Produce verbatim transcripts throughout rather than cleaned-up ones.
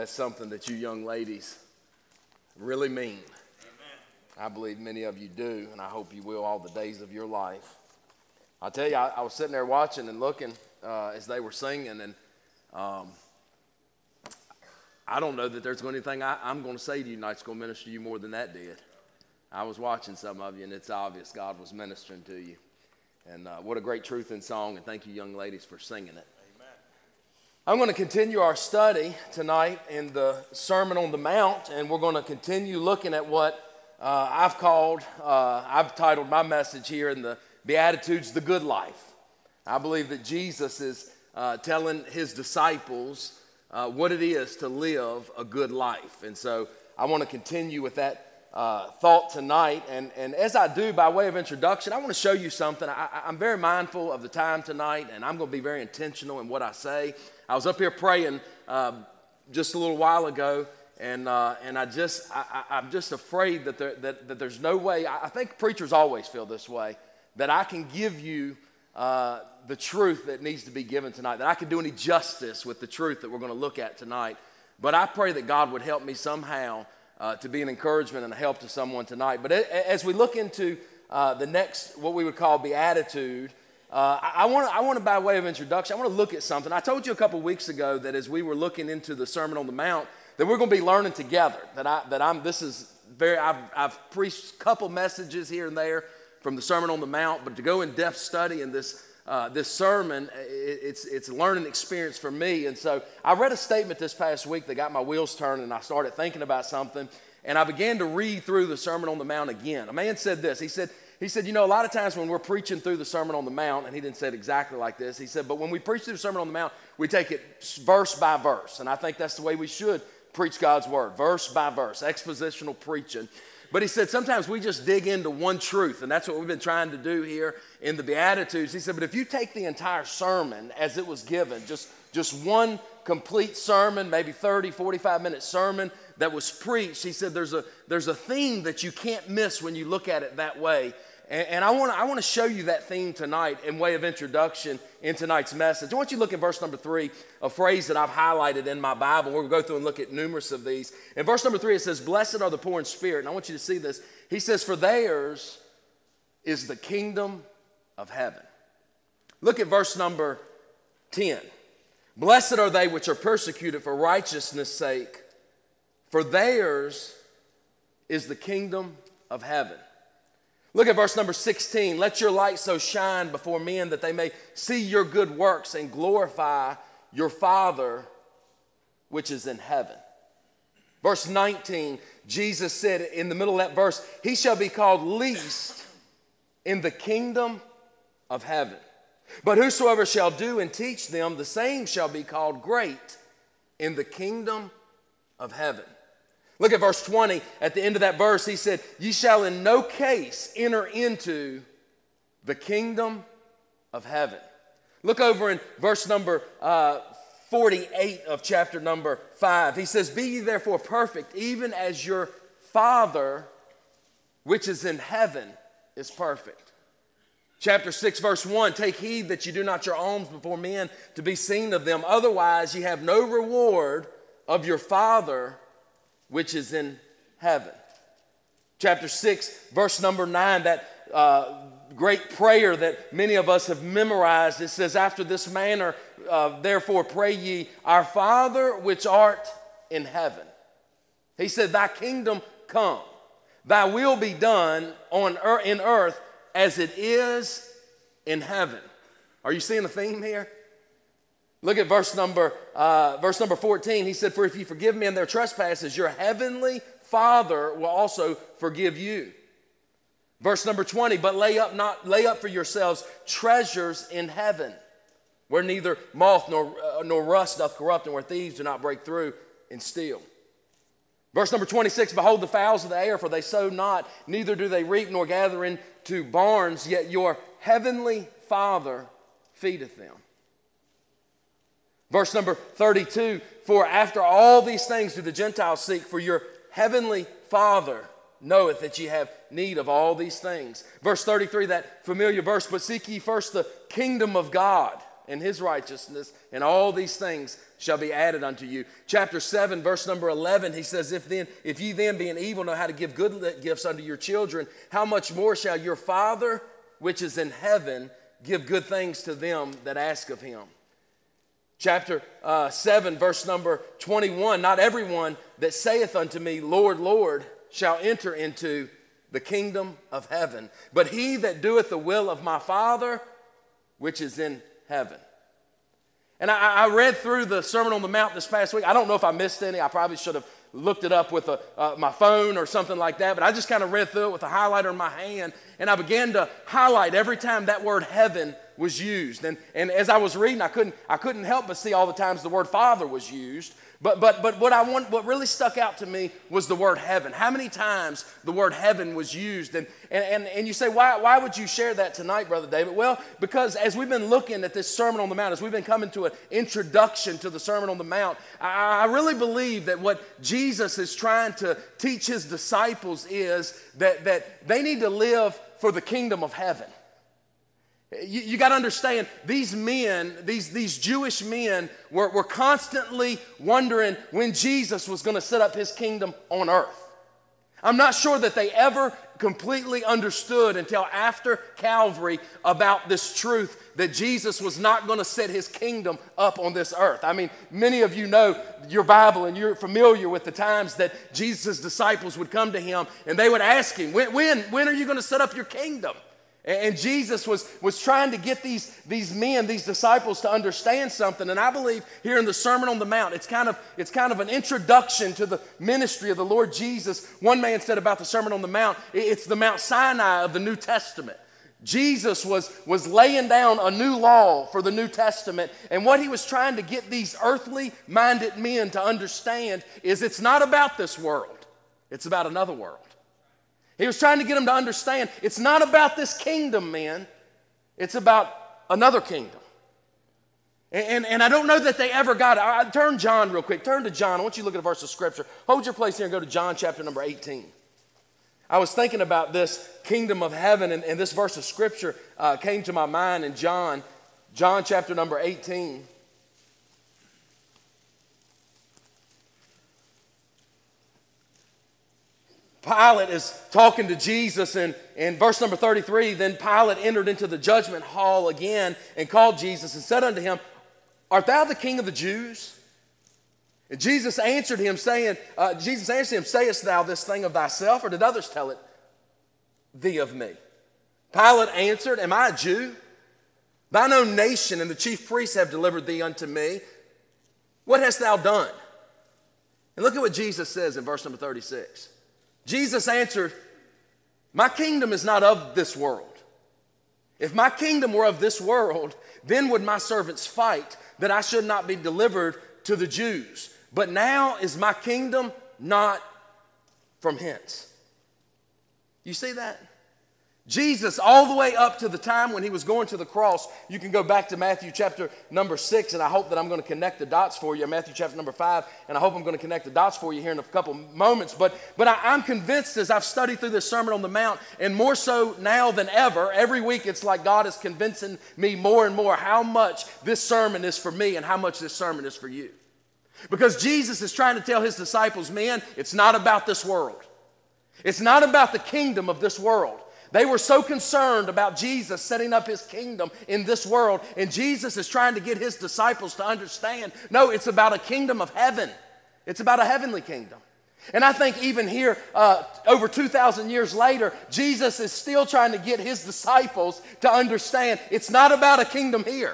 That's something that you young ladies really mean. Amen. I believe many of you do, and I hope you will all the days of your life. I'll tell you, I, I was sitting there watching and looking uh, as they were singing, and um, I don't know that there's anything I, I'm going to say to you tonight's going to minister to you more than that did. I was watching some of you, and it's obvious God was ministering to you. And uh, what a great truth in song, and thank you, young ladies, for singing it. I'm going to continue our study tonight in the Sermon on the Mount, and we're going to continue looking at what uh, I've called, uh, I've titled my message here in the Beatitudes, The Good Life. I believe that Jesus is uh, telling his disciples uh, what it is to live a good life. And so I want to continue with that uh, thought tonight. And, and as I do, by way of introduction, I want to show you something. I, I'm very mindful of the time tonight, and I'm going to be very intentional in what I say. I was up here praying uh, just a little while ago, and uh, and I just I, I'm just afraid that there that, that there's no way. I think preachers always feel this way, that I can give you uh, the truth that needs to be given tonight, that I can do any justice with the truth that we're going to look at tonight. But I pray that God would help me somehow uh, to be an encouragement and a help to someone tonight. But as we look into uh, the next, what we would call beatitude. Uh, I, I want I want to, by way of introduction, I want to look at something. I told you a couple weeks ago that as we were looking into the Sermon on the Mount, that we're going to be learning together. That I that I'm. This is very. I've I've preached a couple messages here and there from the Sermon on the Mount, but to go in depth study in this uh, this sermon, it, it's it's a learning experience for me. And so I read a statement this past week that got my wheels turning, and I started thinking about something, and I began to read through the Sermon on the Mount again. A man said this. He said. He said, you know, a lot of times when we're preaching through the Sermon on the Mount, and he didn't say it exactly like this, he said, but when we preach through the Sermon on the Mount, we take it verse by verse. And I think that's the way we should preach God's word, verse by verse, expositional preaching. But he said, sometimes we just dig into one truth, and that's what we've been trying to do here in the Beatitudes. He said, but if you take the entire sermon as it was given, just, just one complete sermon, maybe thirty, forty-five minute sermon that was preached, he said, there's a, there's a theme that you can't miss when you look at it that way. And I want to I want to show you that theme tonight in way of introduction in tonight's message. I want you to look at verse number three, a phrase that I've highlighted in my Bible. We're going to go through and look at numerous of these. In verse number three, it says, blessed are the poor in spirit. And I want you to see this. He says, for theirs is the kingdom of heaven. Look at verse number ten. Blessed are they which are persecuted for righteousness' sake, for theirs is the kingdom of heaven. Look at verse number sixteen. Let your light so shine before men that they may see your good works and glorify your Father which is in heaven. Verse nineteen, Jesus said in the middle of that verse, he shall be called least in the kingdom of heaven. But whosoever shall do and teach them, the same shall be called great in the kingdom of heaven. Look at verse twenty. At the end of that verse, he said, ye shall in no case enter into the kingdom of heaven. Look over in verse number uh, forty-eight of chapter number five. He says, be ye therefore perfect, even as your Father which is in heaven is perfect. Chapter six, verse one, take heed that you do not your alms before men to be seen of them. Otherwise, ye have no reward of your Father which is in heaven. Chapter six, verse number nine, that uh, great prayer that many of us have memorized. It says, after this manner, uh, therefore pray ye, our Father which art in heaven. He said, thy kingdom come, thy will be done on earth, in earth as it is in heaven. Are you seeing a theme here? Look at verse number uh, verse number fourteen. He said, for if you forgive men their trespasses, your heavenly Father will also forgive you. Verse number twenty, but lay up not lay up for yourselves treasures in heaven, where neither moth nor, uh, nor rust doth corrupt, and where thieves do not break through and steal. Verse number twenty-six, behold the fowls of the air, for they sow not, neither do they reap nor gather into barns, yet your heavenly Father feedeth them. Verse number thirty-two, for after all these things do the Gentiles seek, for your heavenly Father knoweth that ye have need of all these things. Verse thirty-three, that familiar verse, but seek ye first the kingdom of God and his righteousness, and all these things shall be added unto you. Chapter seven, verse number eleven, he says, If then, if ye then being evil know how to give good gifts unto your children, how much more shall your Father which is in heaven give good things to them that ask of him? Chapter uh, seven, verse number twenty-one, Not everyone that saith unto me, Lord, Lord, shall enter into the kingdom of heaven, but he that doeth the will of my Father which is in heaven. And I, I read through the Sermon on the Mount this past week. I don't know if I missed any. I probably should have looked it up with a, uh, my phone or something like that, but I just kind of read through it with a highlighter in my hand, and I began to highlight every time that word heaven was used. And, and as I was reading, I couldn't, I couldn't help but see all the times the word Father was used. But, but, but what I want, what really stuck out to me was the word heaven. How many times the word heaven was used? And, and, and, and you say, why, why would you share that tonight, Brother David? Well, because as we've been looking at this Sermon on the Mount, as we've been coming to an introduction to the Sermon on the Mount, I, I really believe that what Jesus is trying to teach his disciples is that, that they need to live for the kingdom of heaven. You, you got to understand, these men, these, these Jewish men were, were constantly wondering when Jesus was going to set up his kingdom on earth. I'm not sure that they ever completely understood until after Calvary about this truth that Jesus was not going to set his kingdom up on this earth. I mean, many of you know your Bible and you're familiar with the times that Jesus' disciples would come to him and they would ask him, when, when, when are you going to set up your kingdom? And Jesus was, was trying to get these, these men, these disciples to understand something. And I believe here in the Sermon on the Mount, it's kind of, it's kind of an introduction to the ministry of the Lord Jesus. One man said about the Sermon on the Mount, it's the Mount Sinai of the New Testament. Jesus was, was laying down a new law for the New Testament. And what he was trying to get these earthly-minded men to understand is it's not about this world. It's about another world. He was trying to get them to understand it's not about this kingdom, man. It's about another kingdom. And, and, and I don't know that they ever got it. I, turn John real quick. Turn to John. I want you to look at a verse of Scripture. Hold your place here and go to John chapter number eighteen. I was thinking about this kingdom of heaven, and, and this verse of Scripture uh, came to my mind in John, John chapter number eighteen. Pilate is talking to Jesus, and in verse number thirty-three, then Pilate entered into the judgment hall again and called Jesus and said unto him, Art thou the king of the Jews? And Jesus answered him, saying, uh, Jesus answered him, Sayest thou this thing of thyself, or did others tell it thee of me? Pilate answered, Am I a Jew? Thine own nation and the chief priests have delivered thee unto me. What hast thou done? And look at what Jesus says in verse number thirty-six. Jesus answered, My kingdom is not of this world. If my kingdom were of this world, then would my servants fight that I should not be delivered to the Jews. But now is my kingdom not from hence. You see that? Jesus, all the way up to the time when he was going to the cross, you can go back to Matthew chapter number six, and I hope that I'm going to connect the dots for you, Matthew chapter number five, and I hope I'm going to connect the dots for you here in a couple moments. But, but I, I'm convinced as I've studied through this Sermon on the Mount, and more so now than ever, every week it's like God is convincing me more and more how much this sermon is for me and how much this sermon is for you. Because Jesus is trying to tell his disciples, man, it's not about this world. It's not about the kingdom of this world. They were so concerned about Jesus setting up his kingdom in this world, and Jesus is trying to get his disciples to understand, no, it's about a kingdom of heaven. It's about a heavenly kingdom. And I think even here, uh, over two thousand years later, Jesus is still trying to get his disciples to understand it's not about a kingdom here.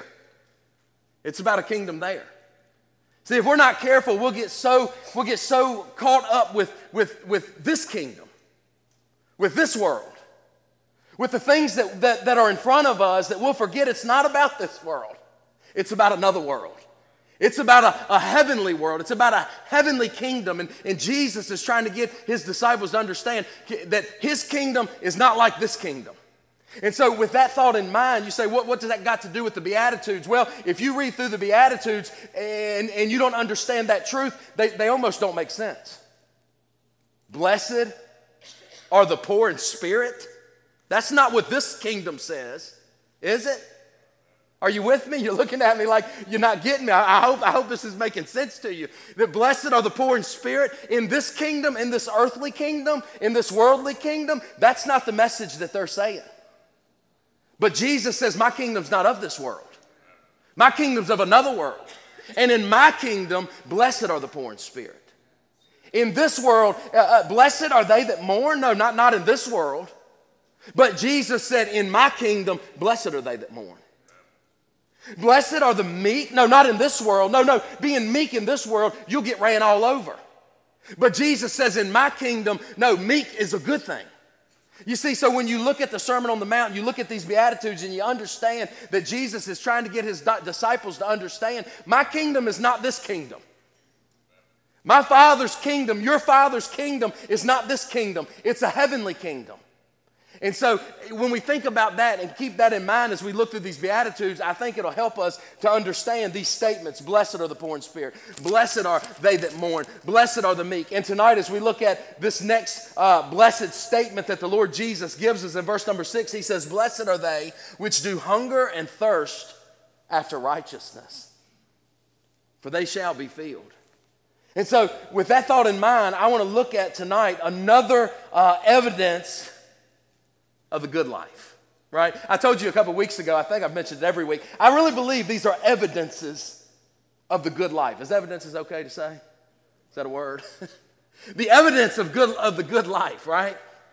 It's about a kingdom there. See, if we're not careful, we'll get so, we'll get so caught up with, with, with this kingdom, with this world, with the things that, that, that are in front of us, that we'll forget it's not about this world. It's about another world. It's about a, a heavenly world. It's about a heavenly kingdom. And, and Jesus is trying to get his disciples to understand that his kingdom is not like this kingdom. And so with that thought in mind, you say, what, what does that got to do with the Beatitudes? Well, if you read through the Beatitudes and, and you don't understand that truth, they, they almost don't make sense. Blessed are the poor in spirit. That's not what this kingdom says, is it? Are you with me? You're looking at me like you're not getting me. I, I hope, I hope this is making sense to you. That blessed are the poor in spirit. In this kingdom, in this earthly kingdom, in this worldly kingdom, that's not the message that they're saying. But Jesus says, my kingdom's not of this world. My kingdom's of another world. And in my kingdom, blessed are the poor in spirit. In this world, uh, uh, blessed are they that mourn. No, not, not in this world. But Jesus said, in my kingdom, blessed are they that mourn. Blessed are the meek. No, not in this world. No, no, being meek in this world, you'll get ran all over. But Jesus says, in my kingdom, no, meek is a good thing. You see, so when you look at the Sermon on the Mount, you look at these Beatitudes and you understand that Jesus is trying to get his disciples to understand, my kingdom is not this kingdom. My Father's kingdom, your Father's kingdom is not this kingdom. It's a heavenly kingdom. And so when we think about that and keep that in mind as we look through these Beatitudes, I think it'll help us to understand these statements. Blessed are the poor in spirit. Blessed are they that mourn. Blessed are the meek. And tonight as we look at this next uh, blessed statement that the Lord Jesus gives us in verse number six, he says, blessed are they which do hunger and thirst after righteousness, for they shall be filled. And so with that thought in mind, I want to look at tonight another uh, evidence of the good life, right? I told you a couple weeks ago, I think I've mentioned it every week, I really believe these are evidences of the good life. Is evidence is okay to say? Is that a word? The evidence of good of the good life, right?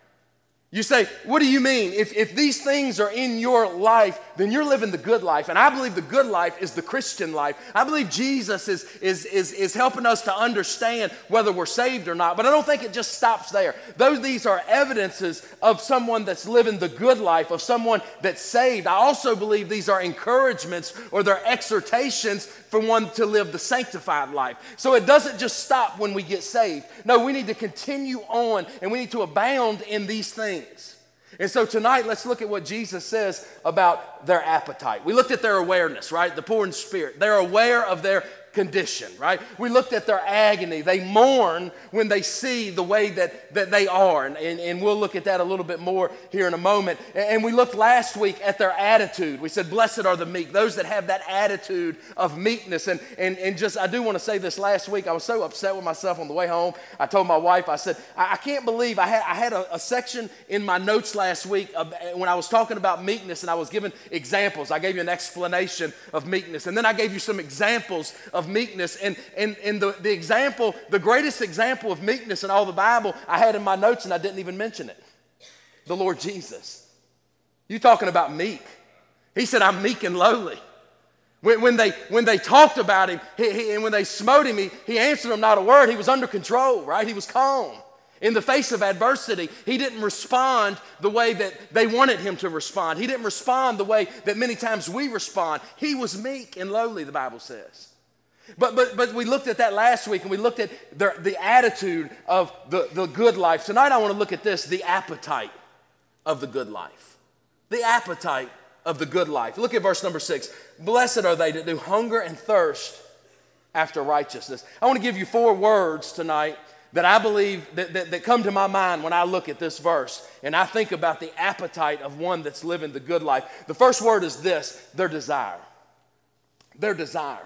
You say, what do you mean? If, if these things are in your life, then you're living the good life. And I believe the good life is the Christian life. I believe Jesus is, is, is, is helping us to understand whether we're saved or not. But I don't think it just stops there. Those, these are evidences of someone that's living the good life, of someone that's saved. I also believe these are encouragements or they're exhortations for one to live the sanctified life. So it doesn't just stop when we get saved. No, we need to continue on and we need to abound in these things. And so tonight, let's look at what Jesus says about their appetite. We looked at their awareness, right? The poor in spirit. They're aware of their condition, right? We looked at their agony. They mourn when they see the way that, that they are. And, and, and we'll look at that a little bit more here in a moment. And we looked last week at their attitude. We said, blessed are the meek, those that have that attitude of meekness. And, and, and just, I do want to say this last week. I was so upset with myself on the way home. I told my wife, I said, I, I can't believe I had, I had a, a section in my notes last week of, when I was talking about meekness and I was giving examples. I gave you an explanation of meekness. And then I gave you some examples of meekness, and, and, and the, the example, the greatest example of meekness in all the Bible I had in my notes and I didn't even mention it. The Lord Jesus. You talking about meek. He said, I'm meek and lowly. When, when, they, when they talked about him he, he, and when they smote him, he, he answered them not a word. He was under control, right? He was calm. In the face of adversity, he didn't respond the way that they wanted him to respond. He didn't respond the way that many times we respond. He was meek and lowly, the Bible says. But, but, but we looked at that last week and we looked at the, the attitude of the, the good life. Tonight I want to look at this, the appetite of the good life. The appetite of the good life. Look at verse number six. Blessed are they that do hunger and thirst after righteousness. I want to give you four words tonight that I believe that, that, that come to my mind when I look at this verse and I think about the appetite of one that's living the good life. The first word is this, their desire. Their desire.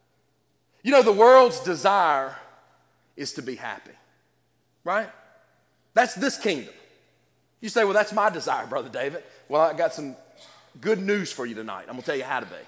You know, the world's desire is to be happy, right? That's this kingdom. You say, well, that's my desire, Brother David. Well, I got some good news for you tonight. I'm going to tell you how to be.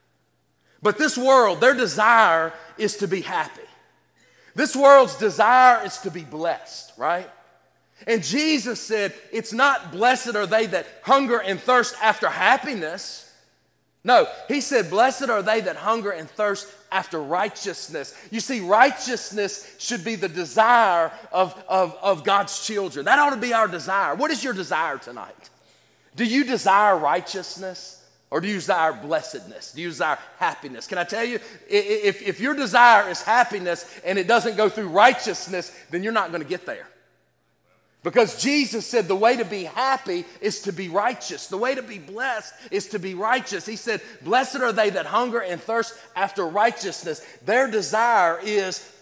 But this world, their desire is to be happy. This world's desire is to be blessed, right? And Jesus said, it's not blessed are they that hunger and thirst after happiness. No, he said, blessed are they that hunger and thirst after righteousness. You see, righteousness should be the desire of, of, of God's children. That ought to be our desire. What is your desire tonight? Do you desire righteousness or do you desire blessedness? Do you desire happiness? Can I tell you, if, if your desire is happiness and it doesn't go through righteousness, then you're not going to get there. Because Jesus said the way to be happy is to be righteous. The way to be blessed is to be righteous. He said, blessed are they that hunger and thirst after righteousness. Their desire is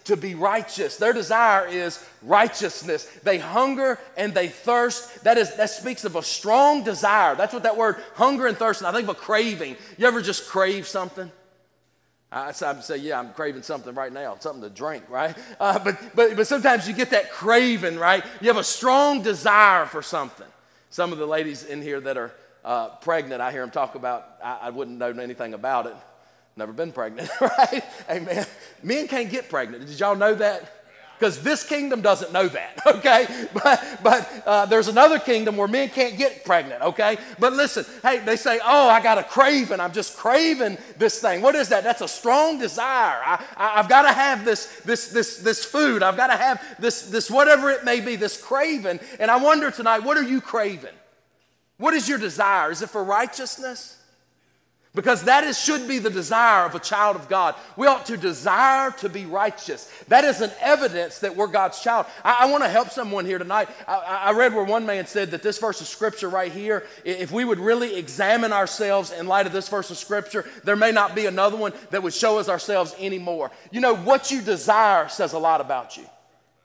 to be righteous. Their desire is righteousness. They hunger and they thirst. That is, that speaks of a strong desire. That's what that word hunger and thirst, and I think of a craving. You ever just crave something? I say, yeah, I'm craving something right now, something to drink, right? Uh, but, but, but sometimes you get that craving, right? You have a strong desire for something. Some of the ladies in here that are uh, pregnant, I hear them talk about, I, I wouldn't know anything about it. Never been pregnant, right? Amen. Men can't get pregnant. Did y'all know that? Because this kingdom doesn't know that, okay? But but uh, there's another kingdom where men can't get pregnant, okay? But listen, hey, they say, oh, I got a craving. I'm just craving this thing. What is that? That's a strong desire. I, I, I've got to have this, this, this, this food. I've got to have this, this whatever it may be, this craving. And I wonder tonight, what are you craving? What is your desire? Is it for righteousness? Because that is, should be the desire of a child of God. We ought to desire to be righteous. That is an evidence that we're God's child. I, I want to help someone here tonight. I, I read where one man said that this verse of Scripture right here, if we would really examine ourselves in light of this verse of Scripture, there may not be another one that would show us ourselves anymore. You know, what you desire says a lot about you.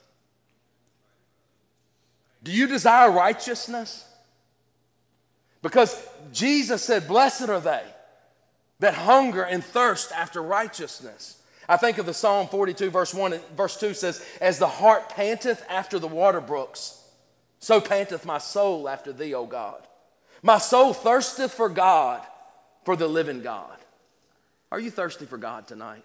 Do you desire righteousness? Because Jesus said, blessed are they that hunger and thirst after righteousness. I think of the Psalm forty-two, verse one and verse two says, as the hart panteth after the water brooks, so panteth my soul after thee, O God. My soul thirsteth for God, for the living God. Are you thirsty for God tonight?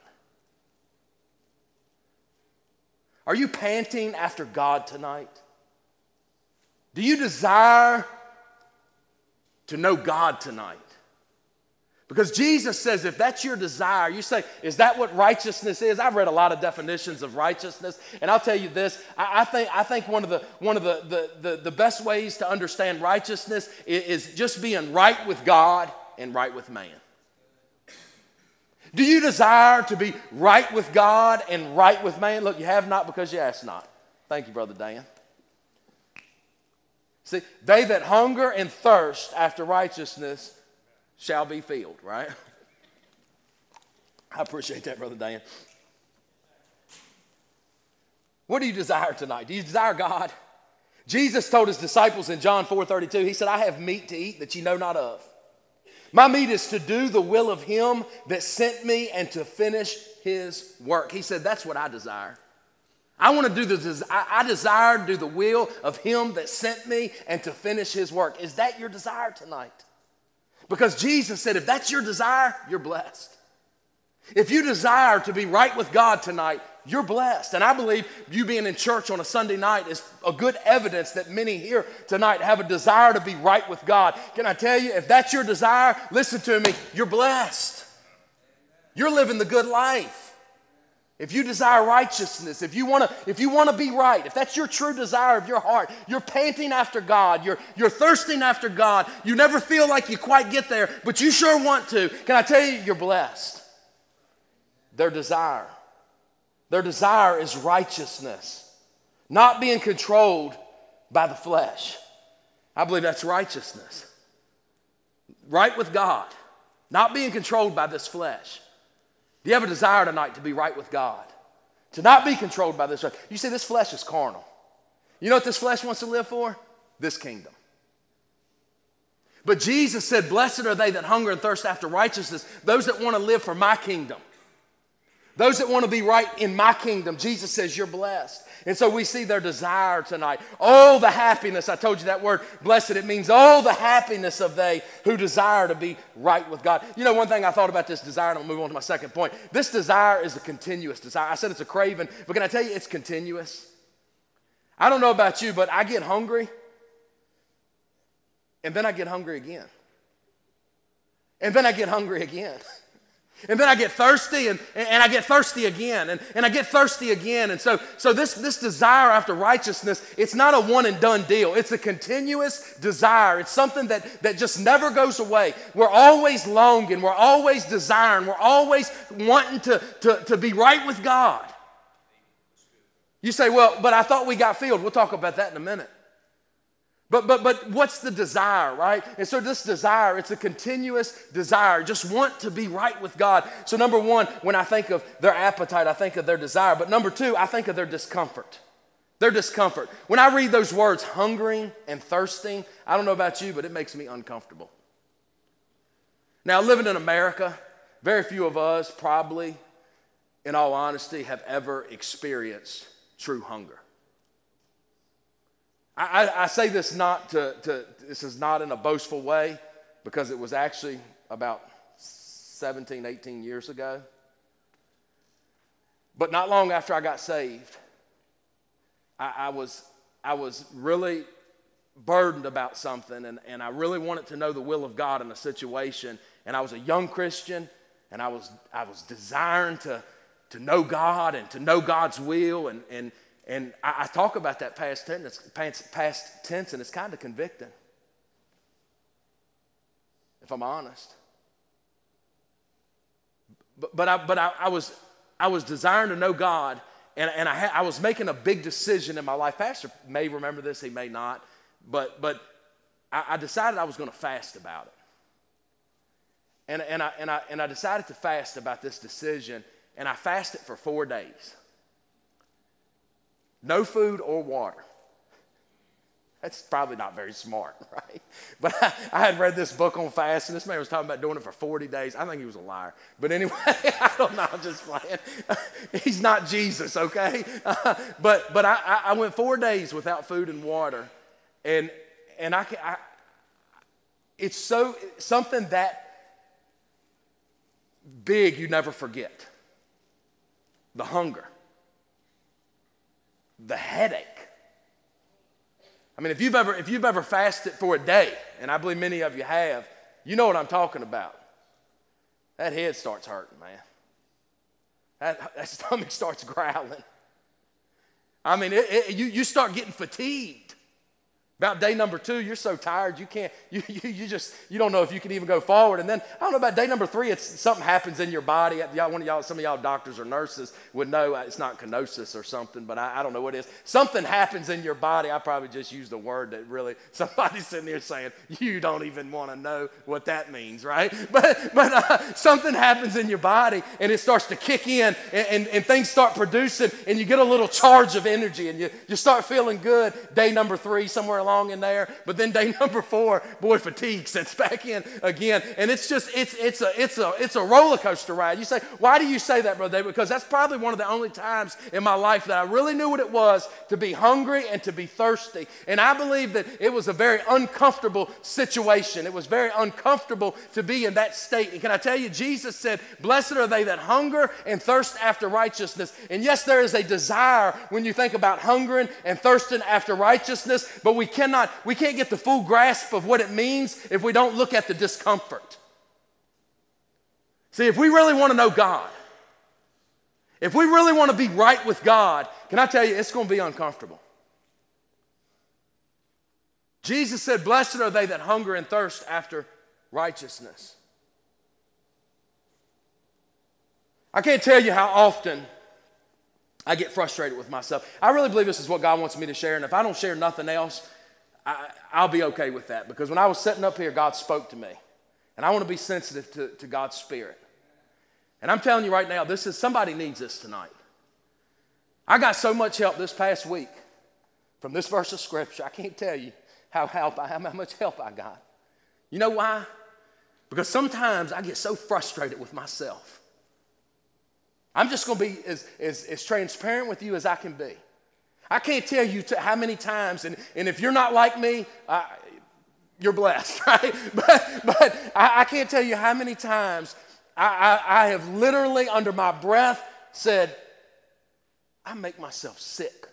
Are you panting after God tonight? Do you desire to know God tonight? Because Jesus says if that's your desire, you say, is that what righteousness is? I've read a lot of definitions of righteousness, and I'll tell you this, I, I think, I think one of, the, one of the, the, the, the best ways to understand righteousness is, is just being right with God and right with man. Do you desire to be right with God and right with man? Look, you have not because you ask not. Thank you, Brother Dan. See, they that hunger and thirst after righteousness shall be filled, right? I appreciate that, Brother Dan. What do you desire tonight? Do you desire God? Jesus told his disciples in John four thirty-two, he said, I have meat to eat that ye know not of. My meat is to do the will of him that sent me and to finish his work. He said, that's what I desire. I want to do the, I desire to do the will of him that sent me and to finish his work. Is that your desire tonight? Because Jesus said, if that's your desire, you're blessed. If you desire to be right with God tonight, you're blessed. And I believe you being in church on a Sunday night is a good evidence that many here tonight have a desire to be right with God. Can I tell you, if that's your desire, listen to me, you're blessed. You're living the good life. If you desire righteousness, if you want to if you want to be right, if that's your true desire of your heart, you're panting after God, you're, you're thirsting after God, you never feel like you quite get there, but you sure want to, can I tell you, you're blessed. Their desire. Their desire is righteousness, not being controlled by the flesh. I believe that's righteousness. Right with God, not being controlled by this flesh. Do you have a desire tonight to be right with God? To not be controlled by this flesh? You see, this flesh is carnal. You know what this flesh wants to live for? This kingdom. But Jesus said, blessed are they that hunger and thirst after righteousness, those that want to live for my kingdom. Those that want to be right in my kingdom, Jesus says you're blessed. And so we see their desire tonight. Oh, the happiness, I told you that word, blessed, it means oh, the happiness of they who desire to be right with God. You know, one thing I thought about this desire, and I'll move on to my second point. This desire is a continuous desire. I said it's a craving, but can I tell you it's continuous? I don't know about you, but I get hungry, and then I get hungry again. And then I get hungry again. And then I get thirsty, and, and I get thirsty again, and, and I get thirsty again. And so, so this, this desire after righteousness, it's not a one and done deal. It's a continuous desire. It's something that, that just never goes away. We're always longing. We're always desiring. We're always wanting to, to, to be right with God. You say, well, but I thought we got filled. We'll talk about that in a minute. But, but, but what's the desire, right? And so this desire, it's a continuous desire. Just want to be right with God. So number one, when I think of their appetite, I think of their desire. But number two, I think of their discomfort. Their discomfort. When I read those words, hungering and thirsting, I don't know about you, but it makes me uncomfortable. Now, living in America, very few of us probably, in all honesty, have ever experienced true hunger. I, I, I say this not to, to, this is not in a boastful way, because it was actually about seventeen, eighteen years ago. But not long after I got saved, I, I was I was really burdened about something, and, and I really wanted to know the will of God in a situation. And I was a young Christian, and I was I was desiring to, to know God and to know God's will, and and And I, I talk about that past tense, past, past tense, and it's kind of convicting, if I'm honest. But, but, I, but I, I, was, I was desiring to know God, and, and I, had, I was making a big decision in my life. Pastor may remember this, he may not, but, but I, I decided I was going to fast about it. And, and, I, and, I, and I decided to fast about this decision, and I fasted for four days. No food or water. That's probably not very smart, right? But I, I had read this book on fast, and this man was talking about doing it for forty days. I think he was a liar. But anyway, I don't know, I'm just playing. He's not Jesus, okay? Uh, but but I, I went four days without food and water, and and I, I it's so something that big you never forget. The hunger. The headache. I mean, if you've ever if you've ever fasted for a day, and I believe many of you have, you know what I'm talking about. That head starts hurting, man. That, that stomach starts growling. I mean, it, it, you, you start getting fatigued. About day number two, you're so tired you can't, you, you, you just, you don't know if you can even go forward. And then, I don't know, about day number three, it's something happens in your body. Y'all, one of y'all, some of y'all doctors or nurses would know it's not kenosis or something, but I, I don't know what it is. Something happens in your body. I probably just used a word that really, somebody's sitting there saying, you don't even want to know what that means, right? But but uh, something happens in your body, and it starts to kick in, and, and, and things start producing, and you get a little charge of energy, and you, you start feeling good. Day number three, somewhere along in there, but then day number four, boy, fatigue sets back in again, and it's just it's it's a it's a it's a roller coaster ride. You say, why do you say that, Brother David? Because that's probably one of the only times in my life that I really knew what it was to be hungry and to be thirsty, and I believe that it was a very uncomfortable situation. It was very uncomfortable to be in that state. And can I tell you, Jesus said, "Blessed are they that hunger and thirst after righteousness." And yes, there is a desire when you think about hungering and thirsting after righteousness, but we cannot, we can't get the full grasp of what it means if we don't look at the discomfort. See, if we really want to know God, if we really want to be right with God, can I tell you, it's going to be uncomfortable. Jesus said, "Blessed are they that hunger and thirst after righteousness." I can't tell you how often I get frustrated with myself. I really believe this is what God wants me to share, and if I don't share nothing else, I, I'll be okay with that, because when I was sitting up here, God spoke to me, and I want to be sensitive to, to God's Spirit. And I'm telling you right now, this is somebody needs this tonight. I got so much help this past week from this verse of Scripture. I can't tell you how help I, how much help I got. You know why? Because sometimes I get so frustrated with myself. I'm just going to be as, as, as transparent with you as I can be. I can't tell you to how many times, and, and if you're not like me, uh, you're blessed, right? But, but I, I can't tell you how many times I, I, I have literally under my breath said, I make myself sick.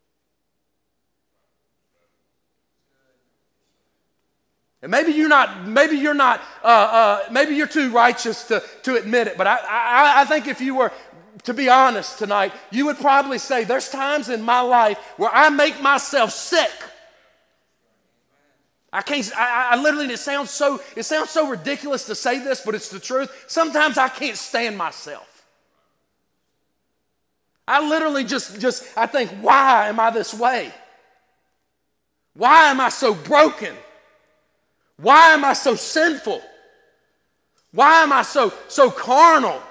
And maybe you're not, maybe you're not, uh, uh, maybe you're too righteous to, to admit it, but I, I, I think if you were to be honest tonight, you would probably say there's times in my life where I make myself sick. I can't, I, I literally, it sounds so, it sounds so ridiculous to say this, but it's the truth. Sometimes I can't stand myself. I literally just, just, I think, why am I this way? Why am I so broken? Why am I so sinful? Why am I so, so carnal?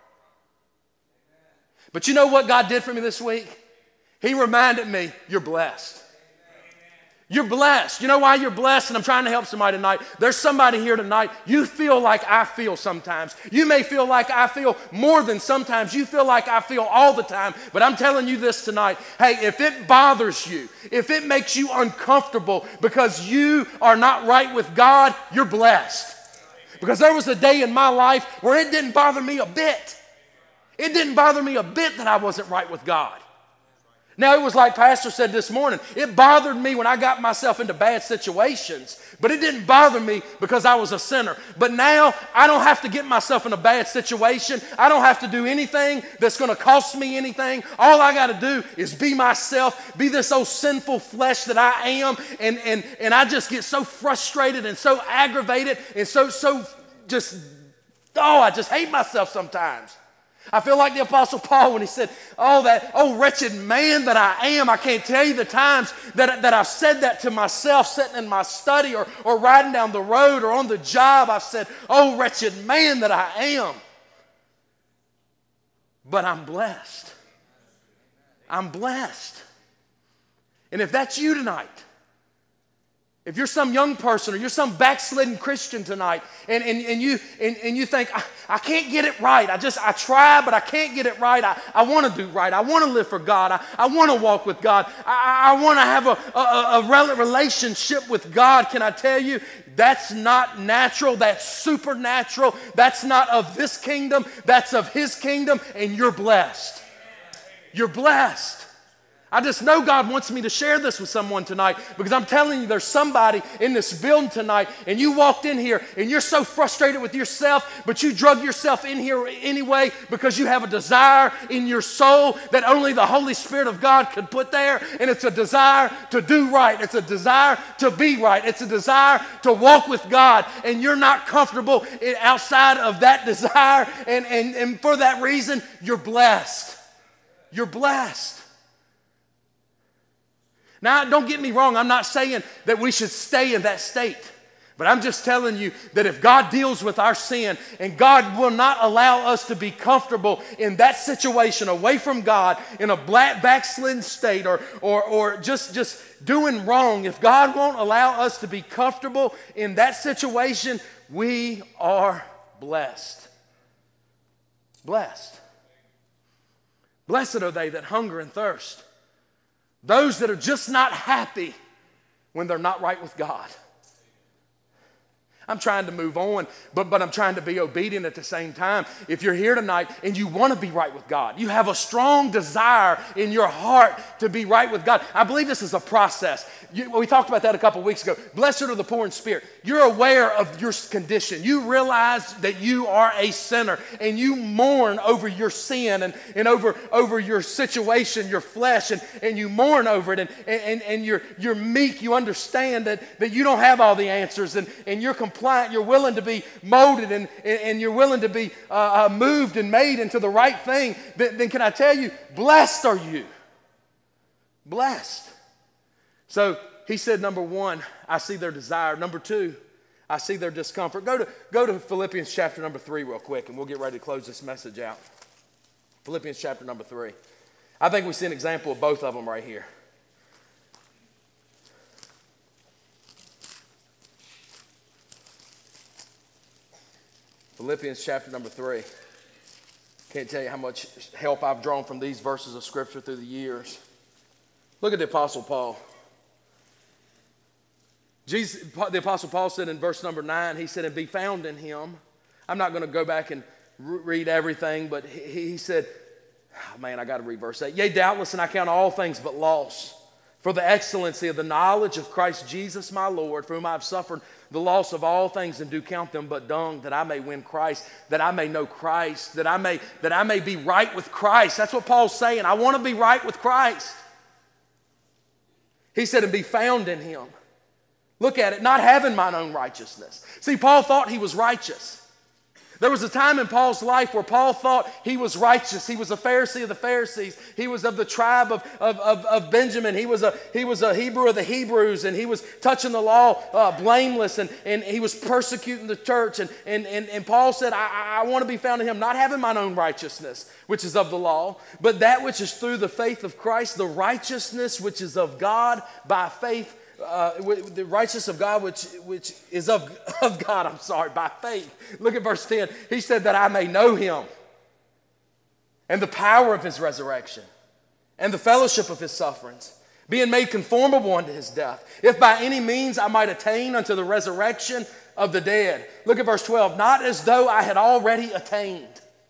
But you know what God did for me this week? He reminded me, you're blessed. You're blessed. You know why you're blessed? And I'm trying to help somebody tonight. There's somebody here tonight. You feel like I feel sometimes. You may feel like I feel more than sometimes. You feel like I feel all the time. But I'm telling you this tonight. Hey, if it bothers you, if it makes you uncomfortable because you are not right with God, you're blessed. Because there was a day in my life where it didn't bother me a bit. It didn't bother me a bit that I wasn't right with God. Now, it was like Pastor said this morning. It bothered me when I got myself into bad situations, but it didn't bother me because I was a sinner. But now, I don't have to get myself in a bad situation. I don't have to do anything that's going to cost me anything. All I got to do is be myself, be this old sinful flesh that I am, and, and, and I just get so frustrated and so aggravated and so, so just, oh, I just hate myself sometimes. I feel like the Apostle Paul when he said, oh, that oh wretched man that I am. I can't tell you the times that, that I've said that to myself sitting in my study or, or riding down the road or on the job. I've said, oh, wretched man that I am. But I'm blessed. I'm blessed. And if that's you tonight, if you're some young person or you're some backslidden Christian tonight and, and, and, you, and, and you think, I, I can't get it right. I just, I try, but I can't get it right. I, I want to do right. I want to live for God. I, I want to walk with God. I, I want to have a, a, a relationship with God. Can I tell you, that's not natural. That's supernatural. That's not of this kingdom. That's of His kingdom, and you're blessed. You're blessed. I just know God wants me to share this with someone tonight because I'm telling you there's somebody in this building tonight and you walked in here and you're so frustrated with yourself, but you drug yourself in here anyway because you have a desire in your soul that only the Holy Spirit of God could put there, and it's a desire to do right. It's a desire to be right. It's a desire to walk with God, and you're not comfortable outside of that desire, and, and, and for that reason, you're blessed. You're blessed. Now, don't get me wrong. I'm not saying that we should stay in that state. But I'm just telling you that if God deals with our sin and God will not allow us to be comfortable in that situation away from God in a black backslidden state or, or, or just, just doing wrong, if God won't allow us to be comfortable in that situation, we are blessed. Blessed. Blessed are they that hunger and thirst. Those that are just not happy when they're not right with God. I'm trying to move on, but, but I'm trying to be obedient at the same time. If you're here tonight and you want to be right with God, you have a strong desire in your heart to be right with God. I believe this is a process. You, we talked about that a couple weeks ago. Blessed are the poor in spirit. You're aware of your condition. You realize that you are a sinner and you mourn over your sin and, and over, over your situation, your flesh, and, and you mourn over it, and, and, and you're, you're meek. You understand that, that you don't have all the answers, and, and you're compliant. You're willing to be molded, and, and you're willing to be uh, moved and made into the right thing. Then, then can I tell you, blessed are you. Blessed. So he said, number one, I see their desire. Number two, I see their discomfort. Go to, go to Philippians chapter number three real quick, and we'll get ready to close this message out. Philippians chapter number three. I think we see an example of both of them right here. Philippians chapter number three. Can't tell you how much help I've drawn from these verses of Scripture through the years. Look at the Apostle Paul. Jesus, the Apostle Paul said in verse number nine, he said, and be found in him. I'm not going to go back and read everything, but he, he said, oh man, I got to read verse eight. Yea, doubtless, and I count all things but loss for the excellency of the knowledge of Christ Jesus my Lord, for whom I have suffered the loss of all things, and do count them but dung, that I may win Christ, that I may know Christ, that I may, that I may be right with Christ. That's what Paul's saying. I want to be right with Christ. He said, and be found in him. Look at it, not having mine own righteousness. See, Paul thought he was righteous. There was a time in Paul's life where Paul thought he was righteous. He was a Pharisee of the Pharisees. He was of the tribe of, of, of, of Benjamin. He was, a, he was a Hebrew of the Hebrews, and he was touching the law uh, blameless, and, and he was persecuting the church. And, and, and, and Paul said, I, I want to be found in him, not having mine own righteousness, which is of the law, but that which is through the faith of Christ, the righteousness which is of God by faith. Uh, the righteousness of God, which which is of, of God, I'm sorry, by faith. Look at verse ten. He said that I may know him and the power of his resurrection and the fellowship of his sufferings, being made conformable unto his death, if by any means I might attain unto the resurrection of the dead. Look at verse twelve. Not as though I had already attained,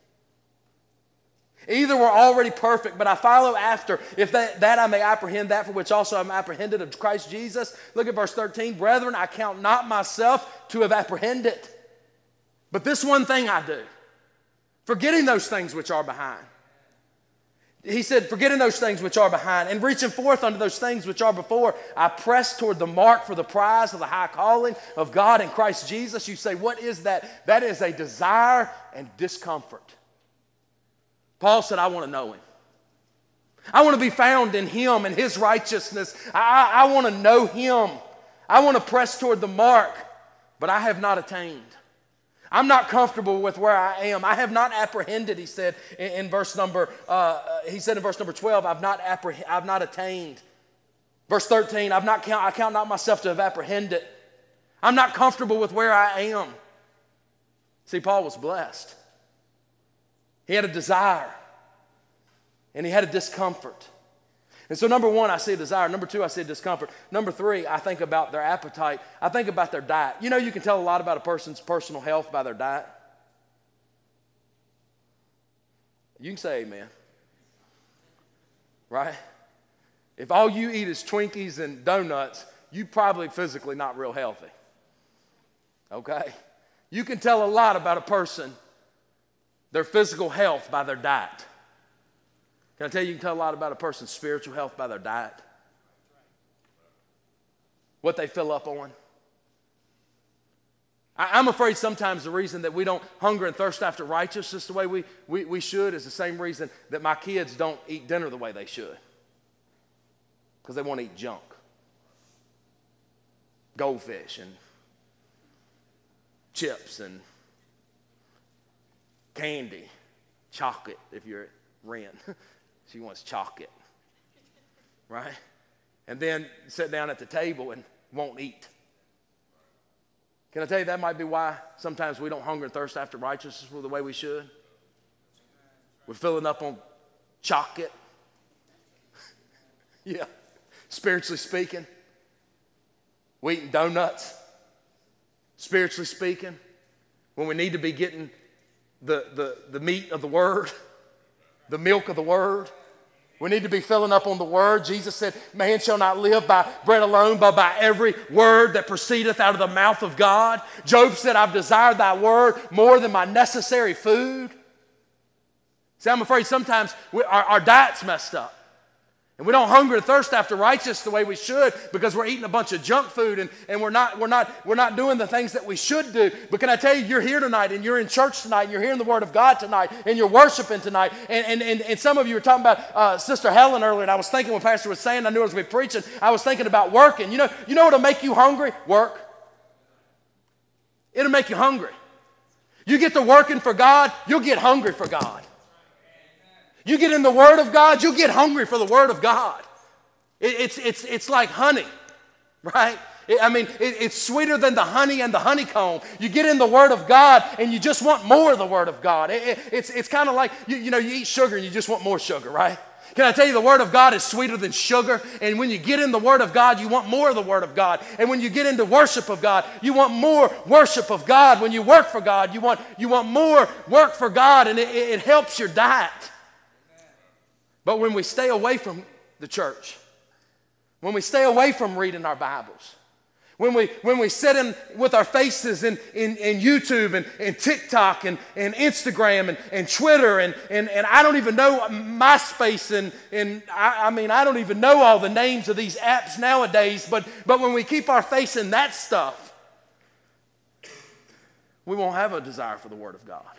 either were already perfect, but I follow after, if that, that I may apprehend that for which also I'm apprehended of Christ Jesus. Look at verse thirteen. Brethren, I count not myself to have apprehended, but this one thing I do, forgetting those things which are behind. He said, forgetting those things which are behind, and reaching forth unto those things which are before, I press toward the mark for the prize of the high calling of God in Christ Jesus. You say, what is that? That is a desire and discomfort. Paul said, I want to know him. I want to be found in him and his righteousness. I, I, I want to know him. I want to press toward the mark, but I have not attained. I'm not comfortable with where I am. I have not apprehended, he said in, in verse number, uh, he said in verse number twelve, I've not, appreh- I've not attained. Verse thirteen, I've not count, I count not myself to have apprehended. I'm not comfortable with where I am. See, Paul was blessed. He had a desire, and he had a discomfort. And so number one, I see a desire. Number two, I see a discomfort. Number three, I think about their appetite. I think about their diet. You know, you can tell a lot about a person's personal health by their diet. You can say amen. Right? If all you eat is Twinkies and donuts, you're probably physically not real healthy. Okay? You can tell a lot about a person, their physical health, by their diet. Can I tell you, you can tell a lot about a person's spiritual health by their diet? What they fill up on. I, I'm afraid sometimes the reason that we don't hunger and thirst after righteousness the way we, we, we should is the same reason that my kids don't eat dinner the way they should. Because they want to eat junk. Goldfish and chips and candy, chocolate if you're at Ren. She wants chocolate, right? And then sit down at the table and won't eat. Can I tell you that might be why sometimes we don't hunger and thirst after righteousness the way we should? We're filling up on chocolate. Yeah, spiritually speaking. We're eating donuts, spiritually speaking, when we need to be getting the, the, the meat of the Word, the milk of the Word. We need to be filling up on the Word. Jesus said, man shall not live by bread alone, but by every word that proceedeth out of the mouth of God. Job said, I've desired thy word more than my necessary food. See, I'm afraid sometimes we, our, our diet's messed up. And we don't hunger and thirst after righteousness the way we should because we're eating a bunch of junk food and, and we're not we're not we're not doing the things that we should do. But can I tell you, you're here tonight and you're in church tonight and you're hearing the Word of God tonight and you're worshiping tonight. And and, and, and some of you were talking about uh, Sister Helen earlier, and I was thinking when Pastor was saying, I knew I was going to be preaching, I was thinking about working. You know, you know what'll make you hungry? Work. It'll make you hungry. You get to working for God, you'll get hungry for God. You get in the Word of God, you'll get hungry for the Word of God. It, it's, it's, it's like honey, right? It, I mean, it, it's sweeter than the honey and the honeycomb. You get in the Word of God and you just want more of the Word of God. It, it, it's it's kind of like, you, you know, you eat sugar and you just want more sugar, right? Can I tell you, the Word of God is sweeter than sugar. And when you get in the Word of God, you want more of the Word of God. And when you get into worship of God, you want more worship of God. When you work for God, you want, you want more work for God, and it, it, it helps your diet. But when we stay away from the church, when we stay away from reading our Bibles, when we when we sit in with our faces in, in, in YouTube and, and TikTok and, and Instagram and, and Twitter and, and, and I don't even know MySpace and, and I, I mean, I don't even know all the names of these apps nowadays, but, but when we keep our face in that stuff, we won't have a desire for the Word of God.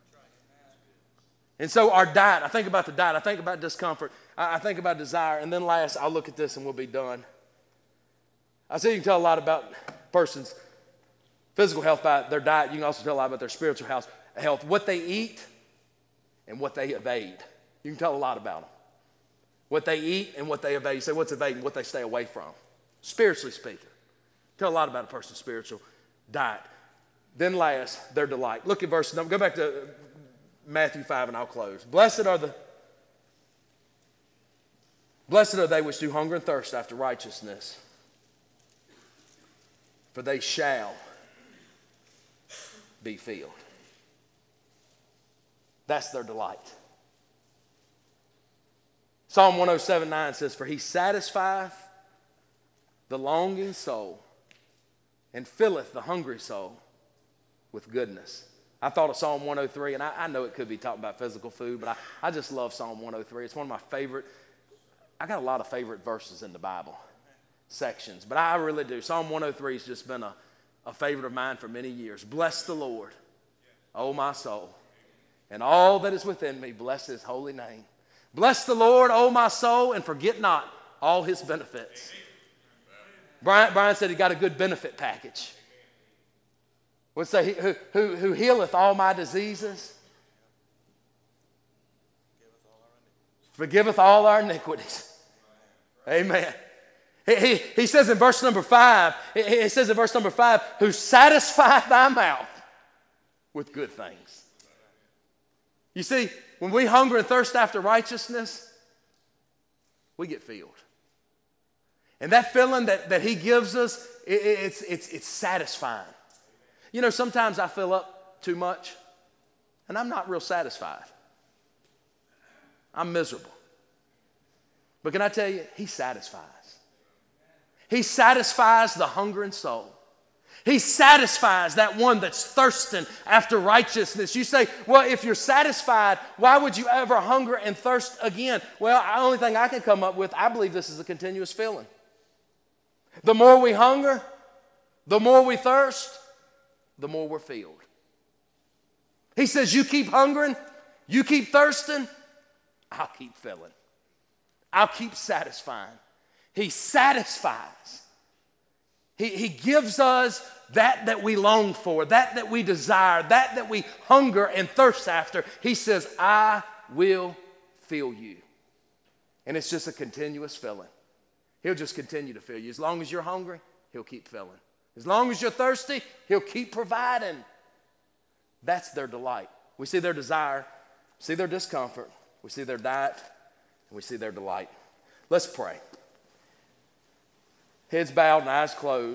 And so our diet, I think about the diet, I think about discomfort, I, I think about desire, and then last, I'll look at this and we'll be done. I say you can tell a lot about a person's physical health by their diet. You can also tell a lot about their spiritual health, health, what they eat and what they evade. You can tell a lot about them. What they eat and what they evade. You say, what's evading? What they stay away from. Spiritually speaking. Tell a lot about a person's spiritual diet. Then last, their delight. Look at verse, go back to Matthew five and I'll close. Blessed are the, blessed are they which do hunger and thirst after righteousness, for they shall be filled. That's their delight. Psalm one oh seven nine says, for he satisfieth the longing soul and filleth the hungry soul with goodness. I thought of Psalm one oh three, and I, I know it could be talking about physical food, but I, I just love Psalm one oh three. It's one of my favorite, I got a lot of favorite verses in the Bible sections, but I really do. Psalm one oh three has just been a, a favorite of mine for many years. Bless the Lord, O my soul, and all that is within me, bless his holy name. Bless the Lord, O my soul, and forget not all his benefits. Brian, Brian said he got a good benefit package. Would say, who, who, who healeth all my diseases, forgiveth all our iniquities. Amen. He, he, he says in verse number five, he says in verse number five, who satisfieth thy mouth with good things. You see, when we hunger and thirst after righteousness, we get filled. And that feeling that, that he gives us, it, it's, it's, it's satisfying. You know, sometimes I fill up too much, and I'm not real satisfied. I'm miserable. But can I tell you, he satisfies. He satisfies the hungering soul. He satisfies that one that's thirsting after righteousness. You say, well, if you're satisfied, why would you ever hunger and thirst again? Well, the only thing I can come up with, I believe this is a continuous feeling. The more we hunger, the more we thirst, the more we're filled. He says, you keep hungering, you keep thirsting, I'll keep filling. I'll keep satisfying. He satisfies. He, he gives us that that we long for, that that we desire, that that we hunger and thirst after. He says, I will fill you. And it's just a continuous filling. He'll just continue to fill you. As long as you're hungry, he'll keep filling. As long as you're thirsty, he'll keep providing. That's their delight. We see their desire, see their discomfort, we see their diet, and we see their delight. Let's pray. Heads bowed and eyes closed.